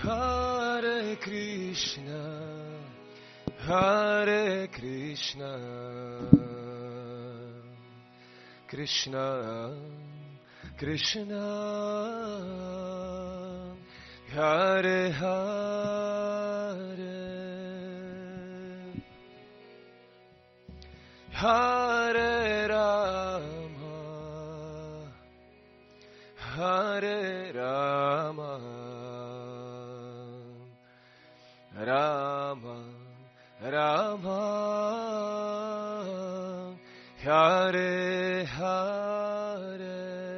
Hare Krishna, Hare Krishna, Krishna, Krishna, Hare Hare, Hare Rama, Hare Rama, Rama, Rama, Hare Hare,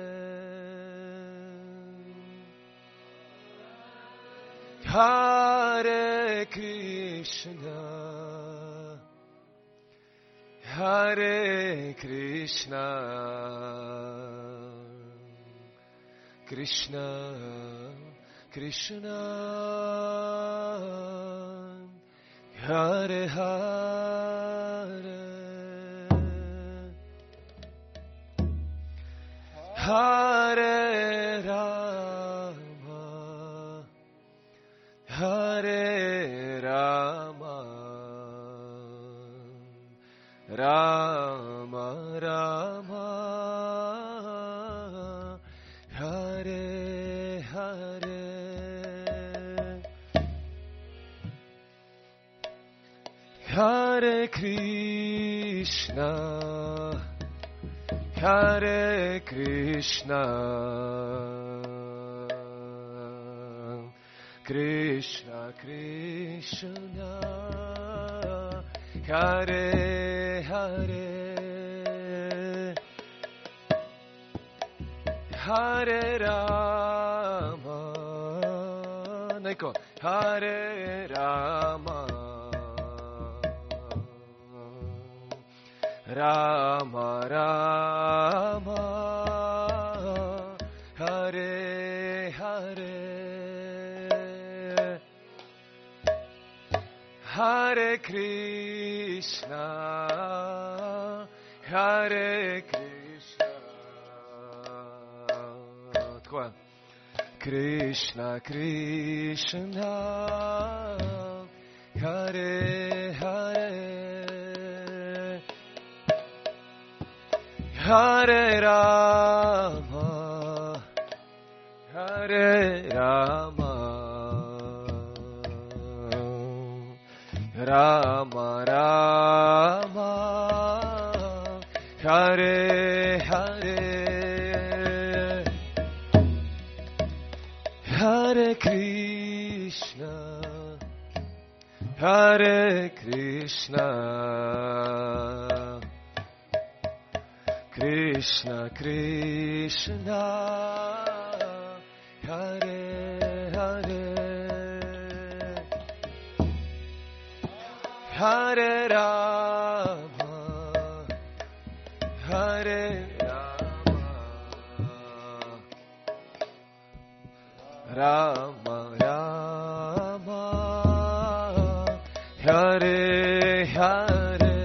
Hare Krishna, Hare Krishna, Krishna, Krishna, Hare Hare, Hare Rama, Hare Rama, Rama Rama, Hare Hare, Hare Krishna, Hare Krishna, Krishna Krishna, Hare Hare, Hare Rama, Naiko, Hare Rama, Rama Rama, Hare Hare, Hare Krishna, Hare Krishna, quoi? Krishna Krishna, Hare Hare, Hare Rama, Hare Rama, Rama Rama, Hare Hare, Hare Krishna, Hare Krishna, Krishna Krishna, Hare Hare, Hare Rama, Hare Rama, Rama Rama, Hare Hare,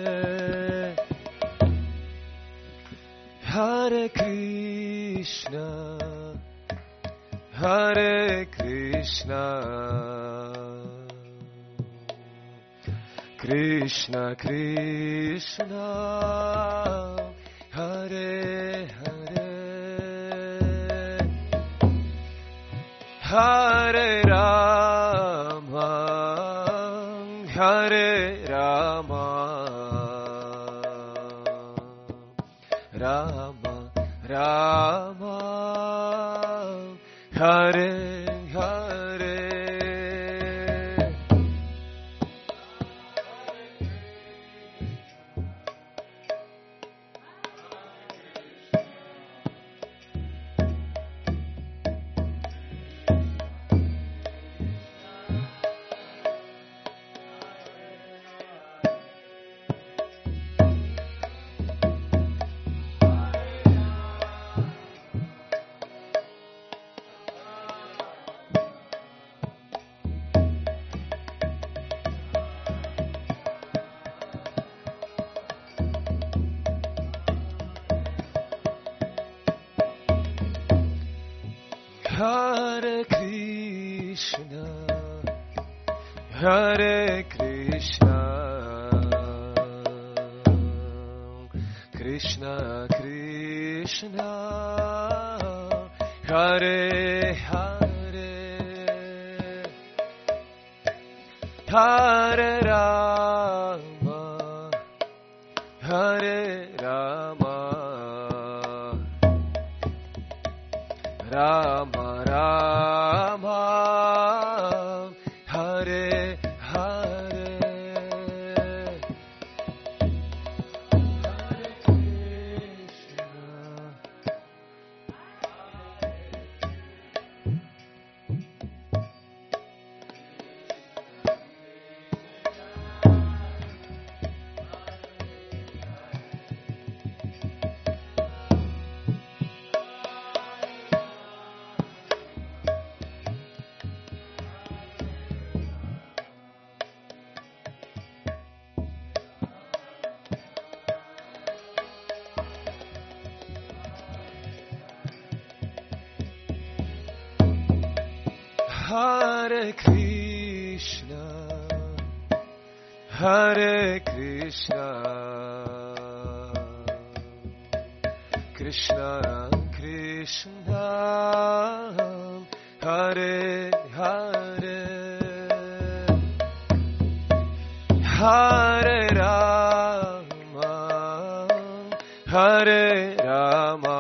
Hare Krishna, Hare Krishna, Krishna Krishna, Hare Hare, Hare Rama, Hare Rama, Rama Rama, Hare Hare, Hare Krishna, Hare Krishna, Krishna Krishna, Hare Hare, Hare Rama, Hare Rama, Rama Rama, Hare Hare, Hare Krishna, Hare Krishna, Hare Krishna, Krishna Krishna, Hare Hare, Hare Rama, Hare Rama,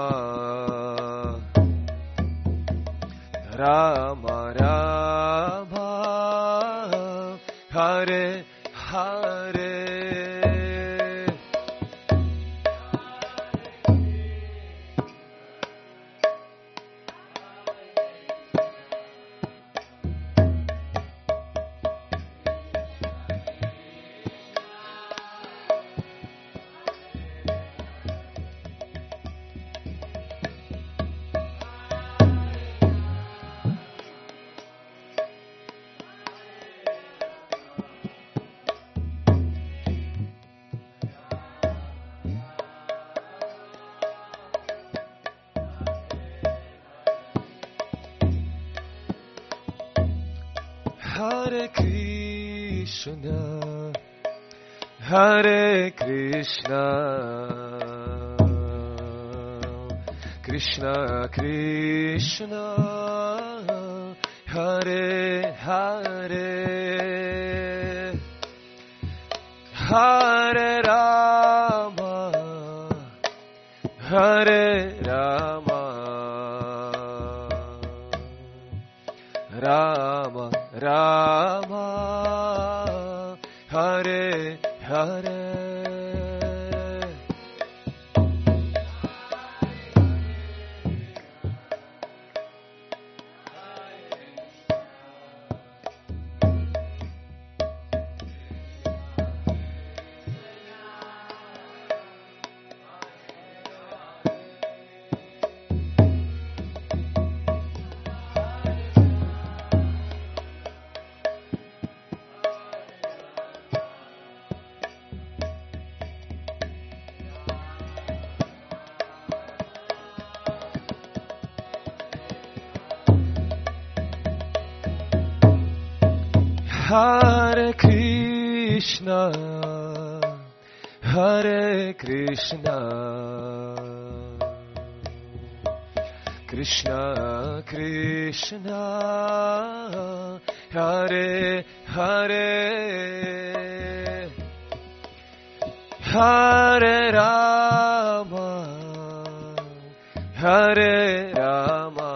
Rama Rama, Hare Hare, Hare Krishna, Hare Krishna, Krishna Krishna, Hare Hare, Hare Rama, Hare Rama, Rama Rama, Hare Hare, Hare Krishna, Hare Krishna, Krishna Krishna, Hare Hare, Hare Rama, Hare Rama,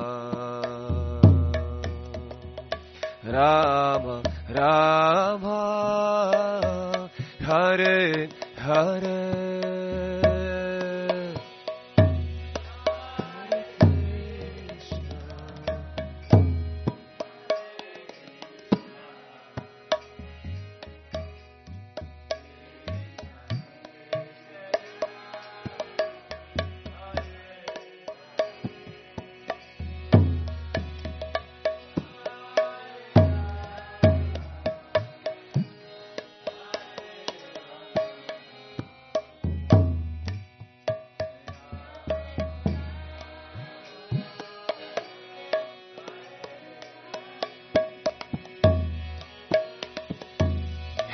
Rama Rama, Hare Hare,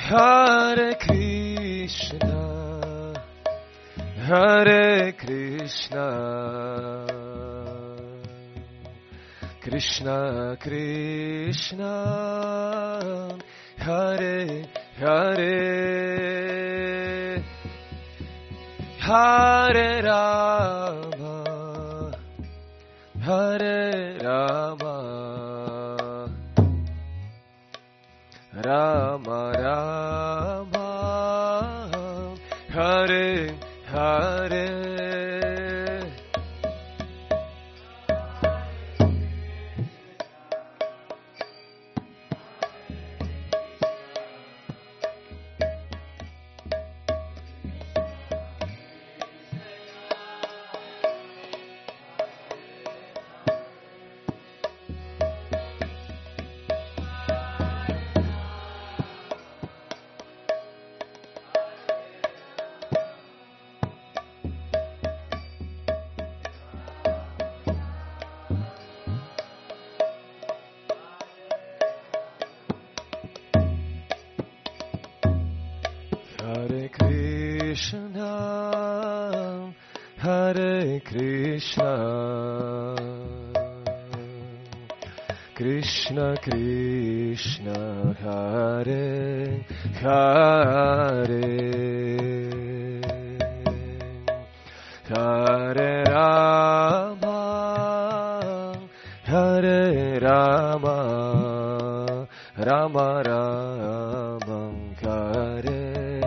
Hare Krishna, Hare Krishna, Krishna Krishna, Hare Hare, Hare Rama, Hare Rama, Rama Rama, Hare Hare. Hare Krishna, Hare Krishna, Krishna Krishna, Hare Hare, Hare Rama, Hare Rama, Rama Rama, Hare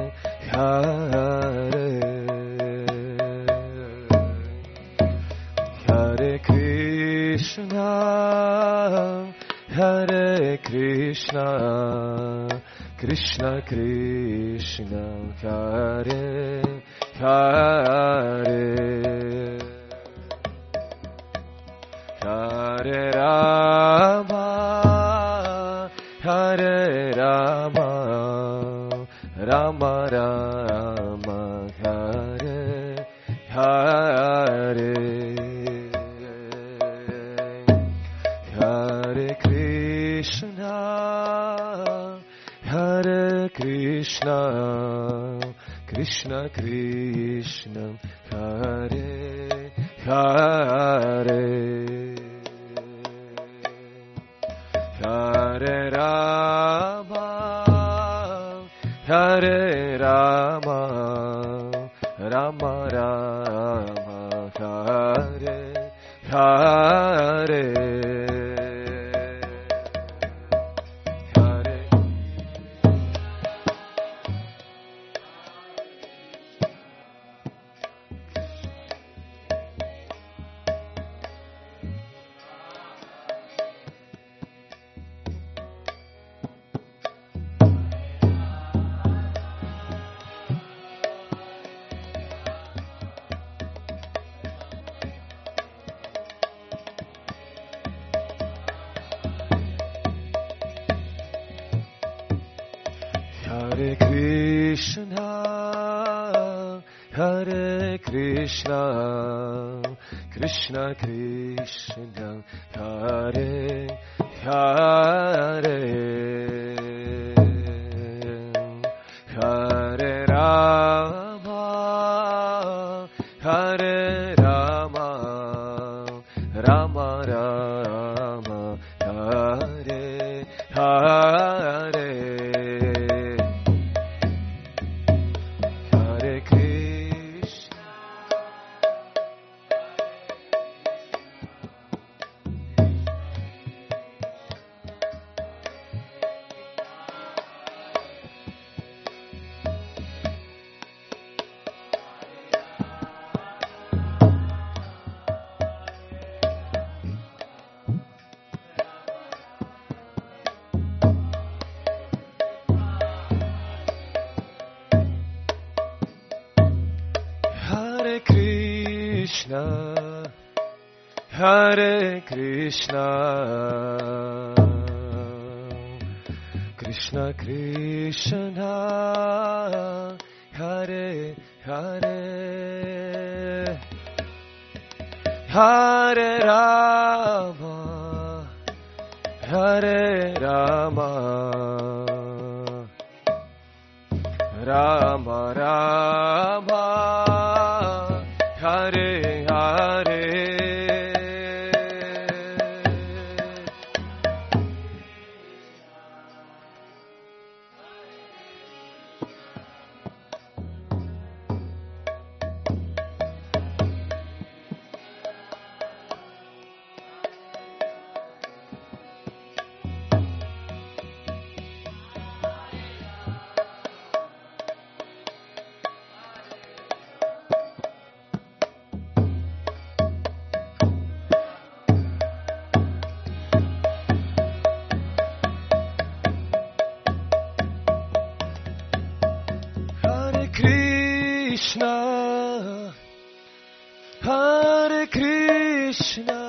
Hare, Hare Krishna, Hare Krishna, Krishna Krishna, Hare Hare, Hare Rama, Hare Rama, Rama Rama, Hare Hare, Hare Krishna, Hare Krishna, Krishna Krishna, Hare Hare, Hare Rama, Hare Rama, Rama Rama, Hare Hare, Hare. Hare Krishna, Hare Krishna, Krishna Krishna, Hare Hare, Hare Rama, Hare Rama, Rama Rama, Hare Hare, Krishna, Hare Krishna, Krishna Krishna, Hare Hare, Hare Rama, Hare Rama, Rama Rama Hare Hare Krishna, Hare Krishna,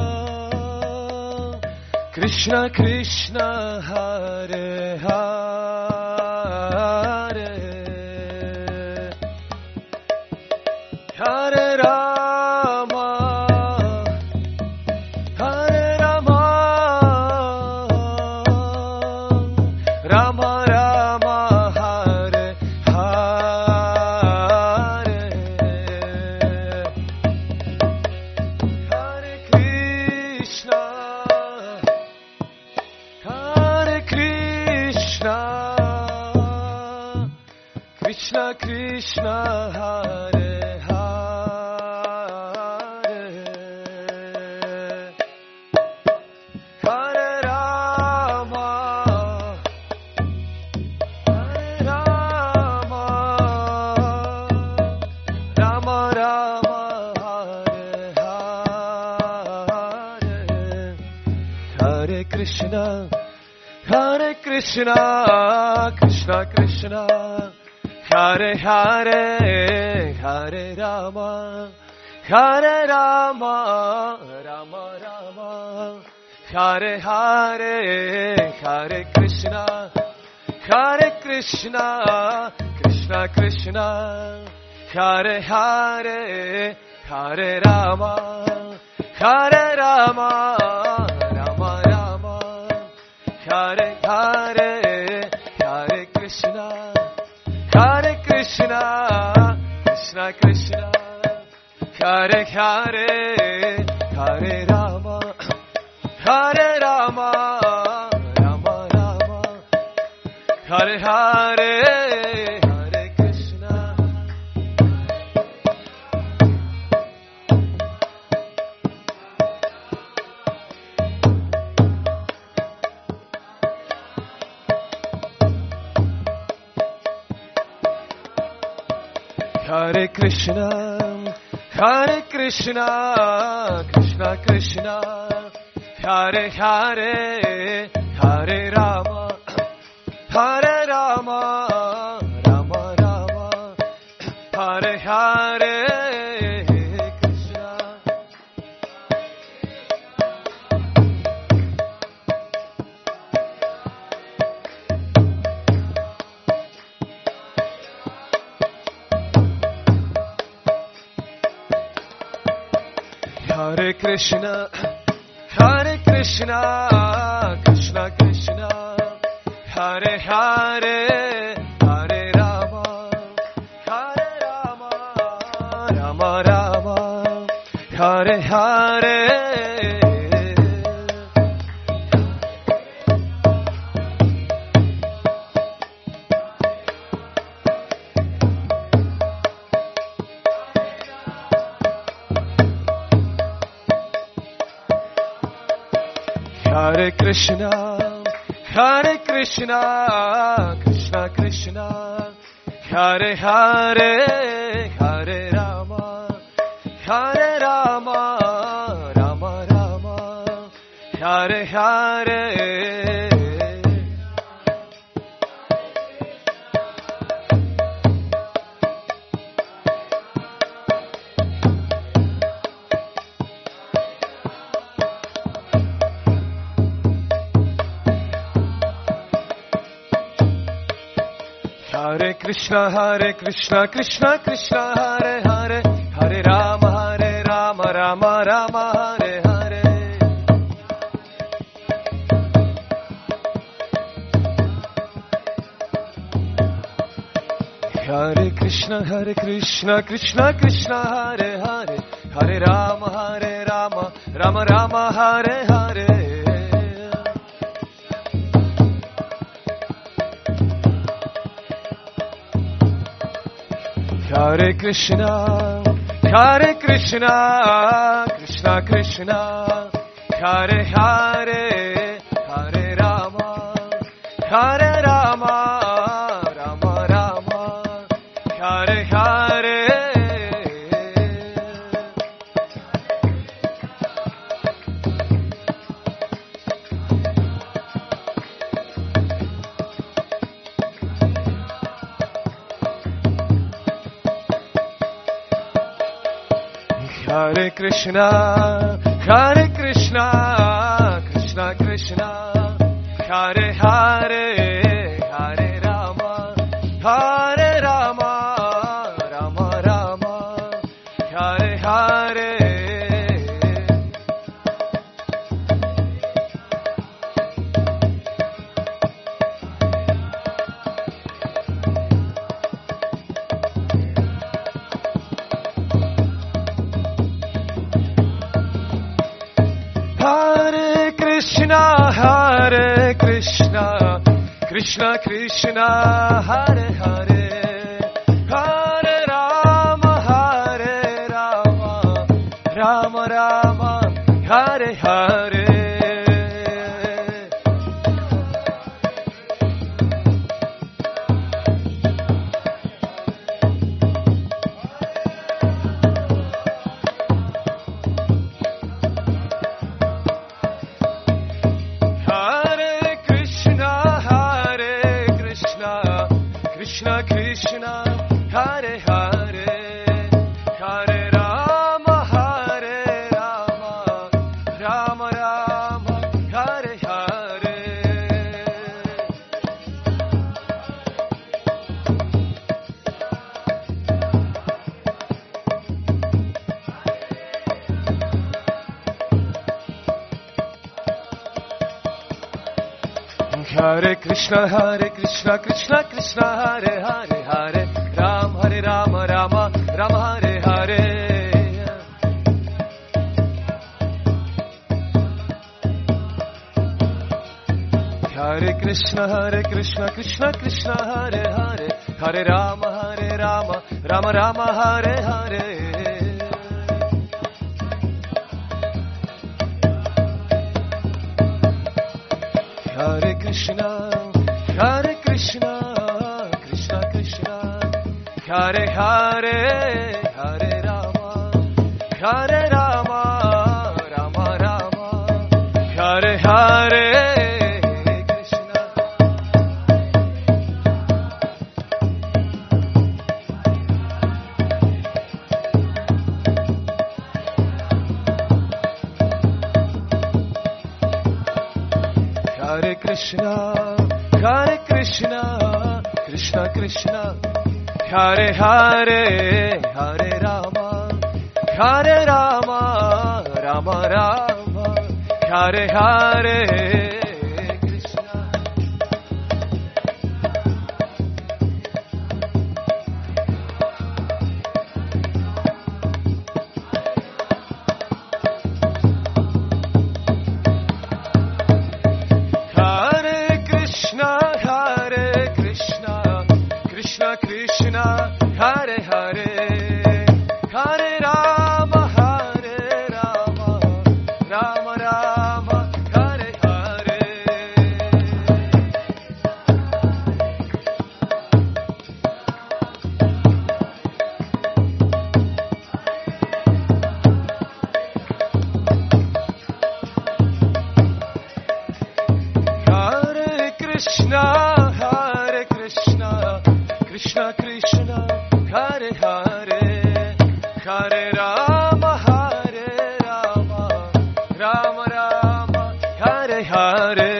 Krishna Krishna, Hare Hare, Hare Rama, Hare Rama, Rama Rama, Hare Hare. Krishna Krishna Hare Hare Hare Rama Rama Rama Hare Krishna Krishna Krishna Hare Hare Hare Rama Rama Rama Hare Hare Hare Krishna Krishna Krishna Hare Hare Hare Rama Rama Rama Hare Hare Hare Krishna Krishna Krishna Hare Hare Hare Rama Rama Rama Hare Hare Hare Krishna Hare Krishna Krishna Krishna Hare Hare Hare Rama Rama Rama Hare Hare Krishna Hare Krishna Krishna Krishna Hare Hare Hare Rama Rama Hare Hare Hare Krishna Krishna Krishna Hare Hare Hare Rama Rama Hare Hare Hare Krishna Krishna Krishna Hare Hare Hare Rama Rama Hare Hare Hare Krishna Krishna Krishna Hare Hare Hare Rama Rama Rama Hare Hare Hare Krishna Krishna Krishna Hare Hare Hare Rama Rama Rama Rama Hare Hare Hare Krishna Krishna Krishna Hare Hare Hare Rama Rama Rama Rama Hare Hare Hare Krishna Krishna Krishna Hare Hare Hare Rama Rama Rama Hare Hare Krishna Krishna Hare Hare Hare Rama Rama Rama Hare Hare Hare Krishna Krishna Krishna Hare Hare Hare Rama Rama Rama Hare Hare Hare Krishna Krishna Krishna Hare Hare Hare Rama Rama Rama Hare Hare Hare Krishna Krishna Krishna Hare Hare Hare Rama Rama Rama Hare Hare Krishna Hare Krishna Krishna Hare Hare Hare Rama Rama Rama Hare Hare Krishna Krishna Hare Hare Hare Rama Rama Rama Hare Hare Hare Krishna Krishna Krishna Hare Hare Hare Rama Rama Rama Hare Hare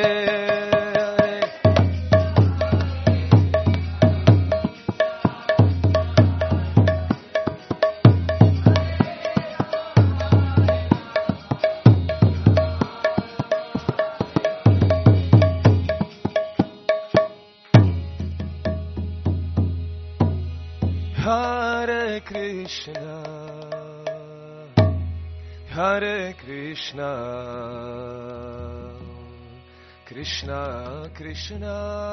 Krishna, Hare Krishna, Krishna Krishna,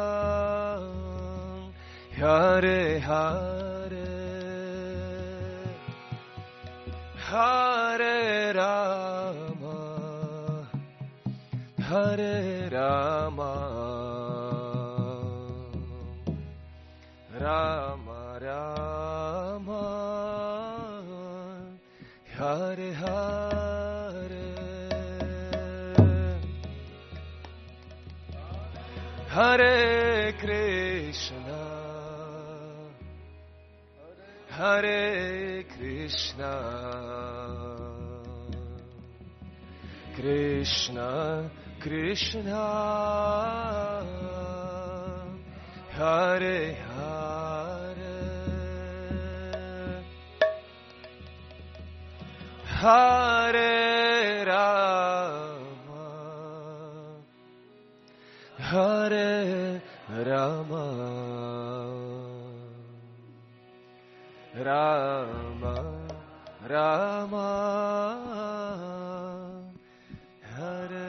Hare Hare, Hare Rama, Hare Rama, Rama Rama, Hare Hare, Hare Krishna, Hare Krishna, Krishna Krishna, Hare Hare, Hare Rama, Hare Rama, Rama Rama, Hare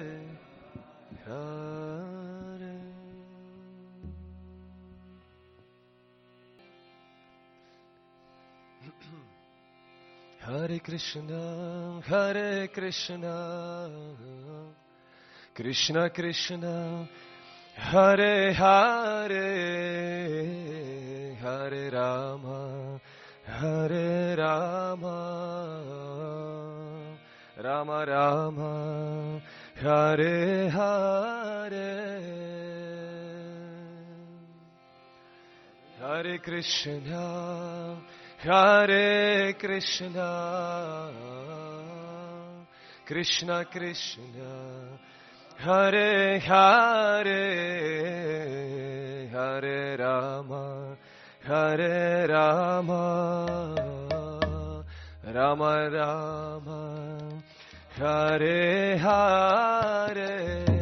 Hare. Hare Krishna, Hare Krishna, Krishna Krishna, Hare Hare, Hare Rama, Hare Rama, Rama Rama, Hare Hare, Hare Krishna, Hare Krishna, Krishna Krishna, Hare Hare, Hare Rama, Hare Rama, Rama Rama, Hare Hare,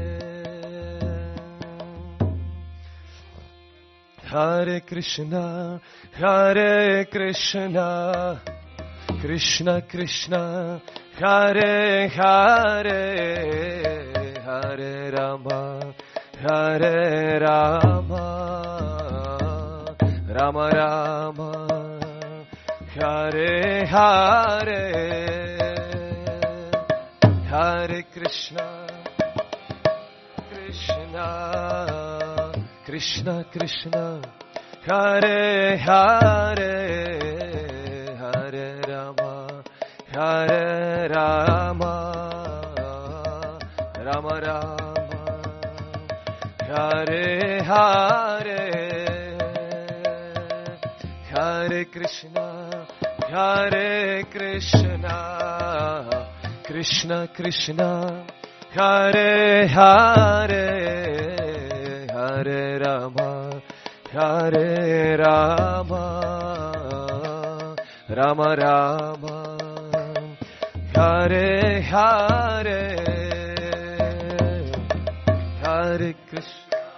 Hare Krishna, Hare Krishna, Krishna Krishna, Hare Hare, Hare Rama, Hare Rama, Rama Rama, Hare Hare, Hare Krishna, Krishna Krishna Krishna, Hare Hare, Hare Rama, Hare Rama, Rama Rama, Hare Hare, Hare Krishna, Hare Krishna, Krishna Krishna, Hare Hare, Hare Rama, Hare Rama, Rama Rama, Hare Hare, Hare Krishna.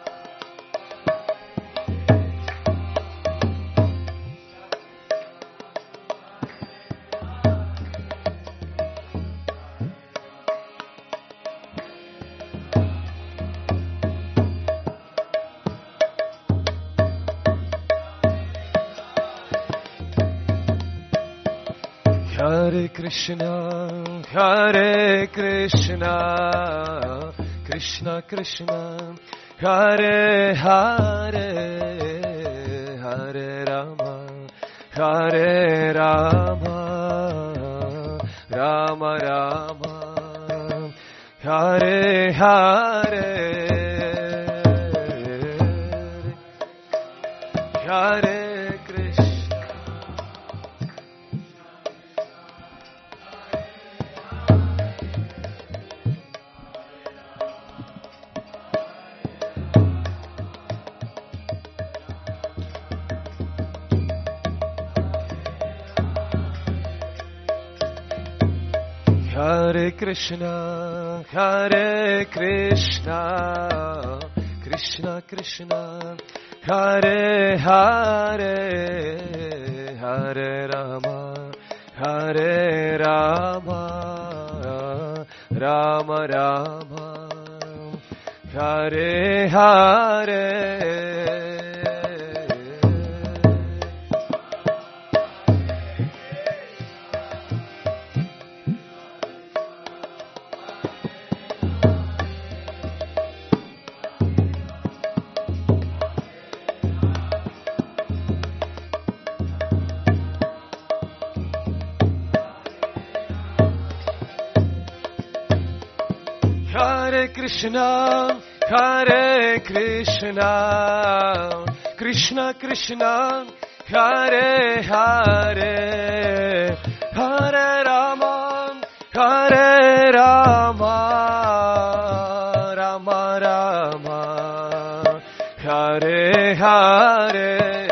Hare Krishna, Hare Krishna, Krishna Krishna, Hare Hare, Hare Rama, Hare Rama, Rama Rama, Hare Hare, Hare Hare Krishna, Hare Krishna, Krishna Krishna, Hare Hare, Hare Rama, Hare Rama, Rama Rama, Hare Hare. Hare Krishna, Hare Krishna, Krishna Krishna, Hare Hare, Hare Rama, Hare Rama, Rama Rama, Hare Hare.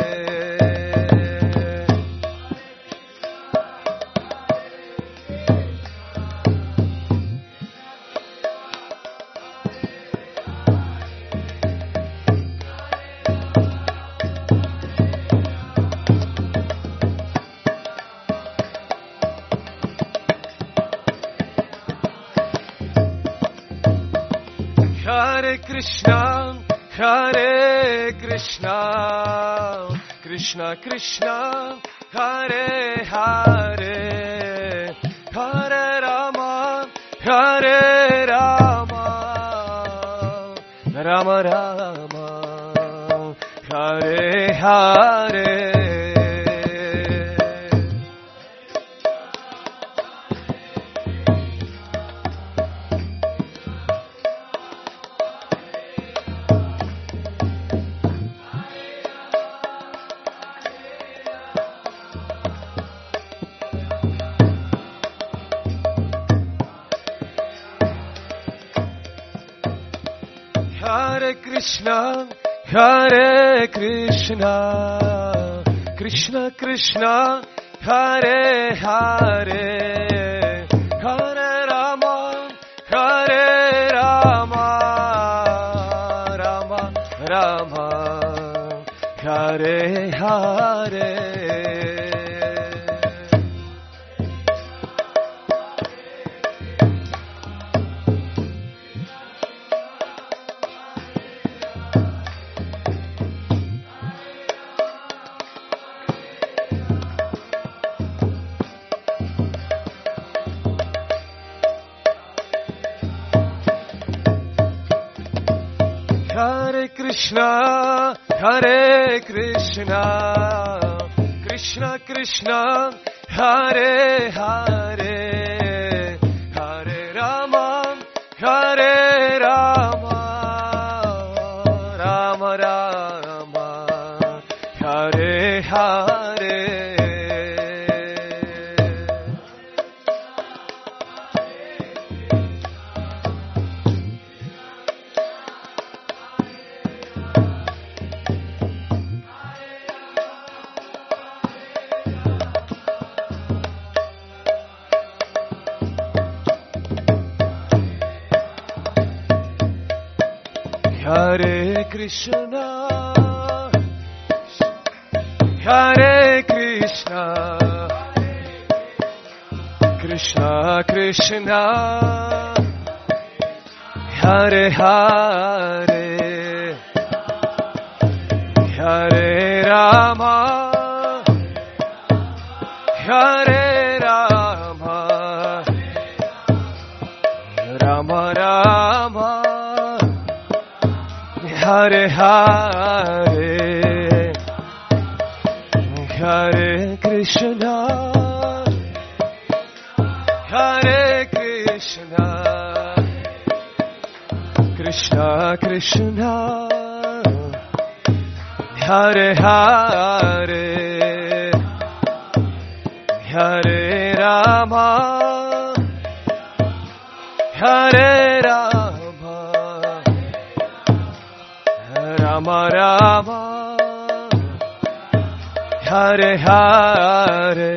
Hare Krishna, Hare Krishna, Krishna Krishna, Hare Hare, Hare Rama, Hare Rama, Rama Rama, Hare Hare. Hare Krishna, Hare Krishna, Krishna Krishna, Hare Hare, Hare Rama, Hare Rama, Rama Rama, Hare Hare. Hare Krishna, Hare Krishna, Krishna Krishna, Hare Hare, Hare Rama, Hare Rama, Rama Rama, Hare Hare. Hare Krishna, Hare Krishna, Krishna Krishna, Hare Hare, Hare Rama, Hare Rama, Rama Rama, Hare Hare, Hare Krishna, Hare Krishna, Krishna Krishna, Hare Hare, Hare Rama, Hare Rama, Rama Rama, Hare Hare.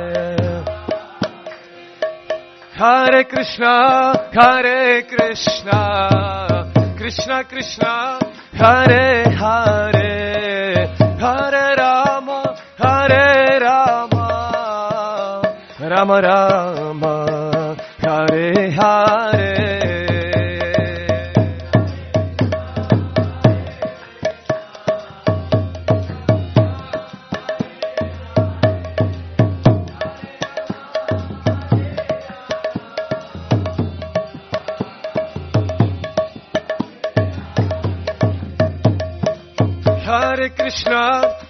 Hare Krishna, Hare Krishna, Krishna Krishna, Hare Hare, Rama Rama, Hare Hare. Hare Krishna,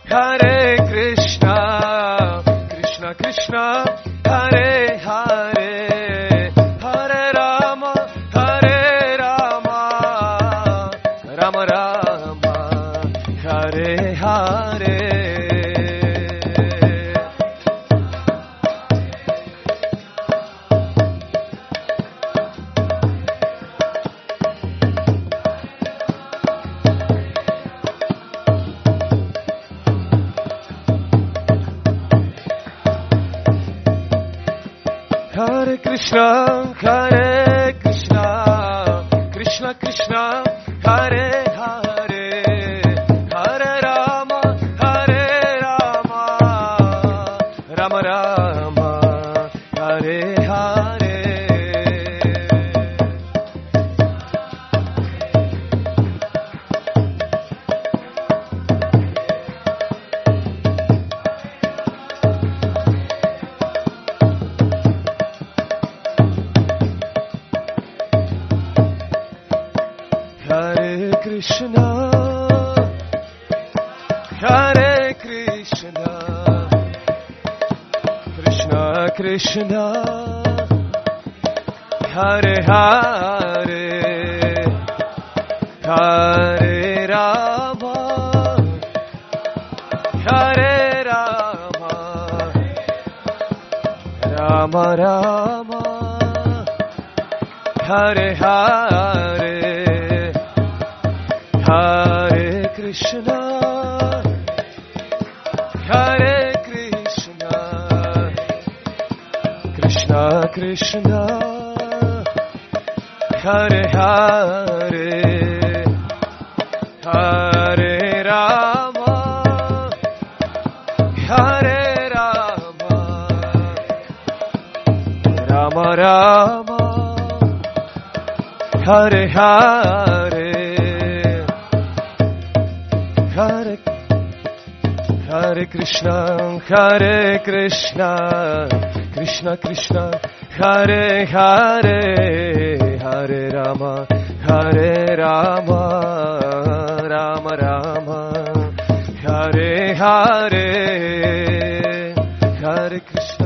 Krishna Krishna, Hare Hare, Hare Rama, Rama Rama, Hare Hare. Hare Krishna, Krishna Krishna, Hare Hare, Hare Rama, Rama Rama, Hare Hare. Hare Krishna, Krishna Krishna, Hare Hare, Hare Rama, Rama Rama, Hare Hare. Hare Krishna, Krishna Krishna, Hare Hare, Hare Rama, Rama Rama, Hare Hare. Hare Krishna, Krishna Krishna, Hare Hare, Hare Rama, Rama Rama, Hare Hare, Hare Krishna.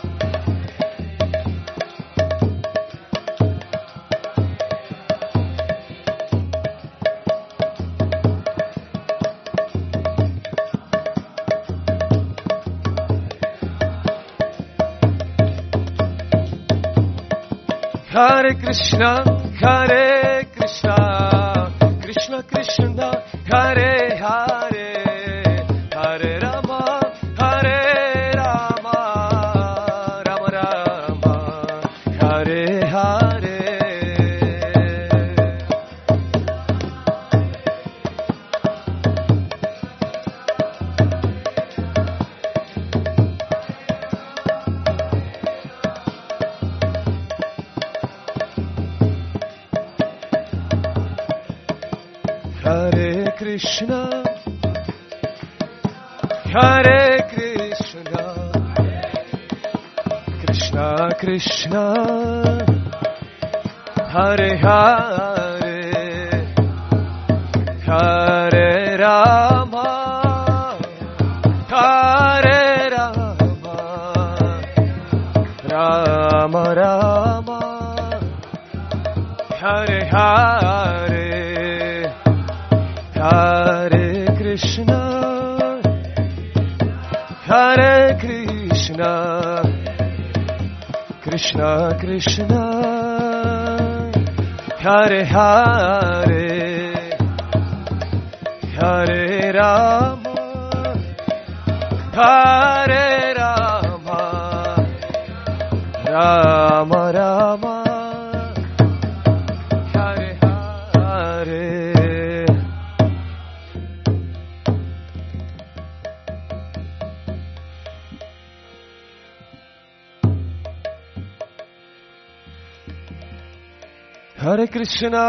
Hare Krishna, Krishna Krishna, Hare Hare, Hare Rama, Rama Rama, Hare Hare. Hare Krishna, Krishna Krishna, Hare Hare, Hare Rama, Rama Rama, Hare Hare. Hare Krishna, Krishna Krishna, Hare Hare, Hare Rama, Rama Rama, Hare Hare. Hare Krishna,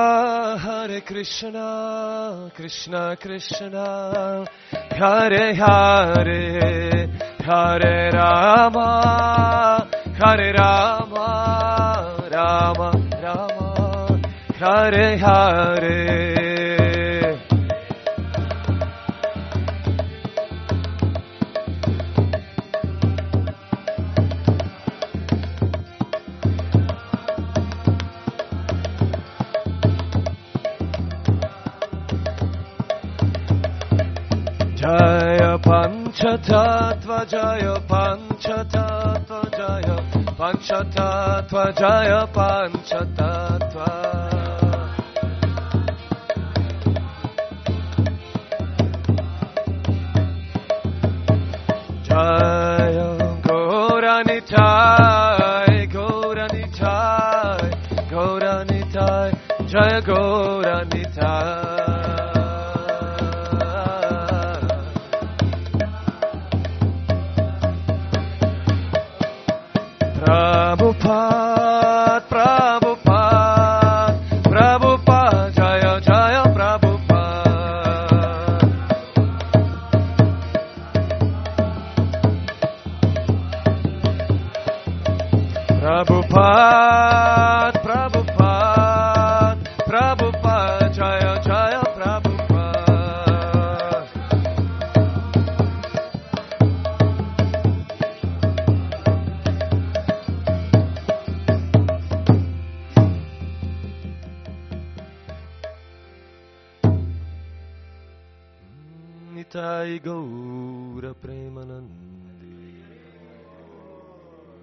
Krishna Krishna, Hare Hare, Hare Rama, Rama Rama, Hare Hare. Jaya Panchatattva, Jaya Panchatattva, Jaya Panchatattva, Jaya Panchatattva. Jaya Gauranitai, Gauranitai, Gauranitai, Jaya Gauranitai. Prabhupada, Prabhupada, Prabhupada, Jaya Jaya Prabhupada. Prabhupada, Prabhupada, Prabhupada, Jaya Jaya Prabhupada. Nitai Gaura Premananda.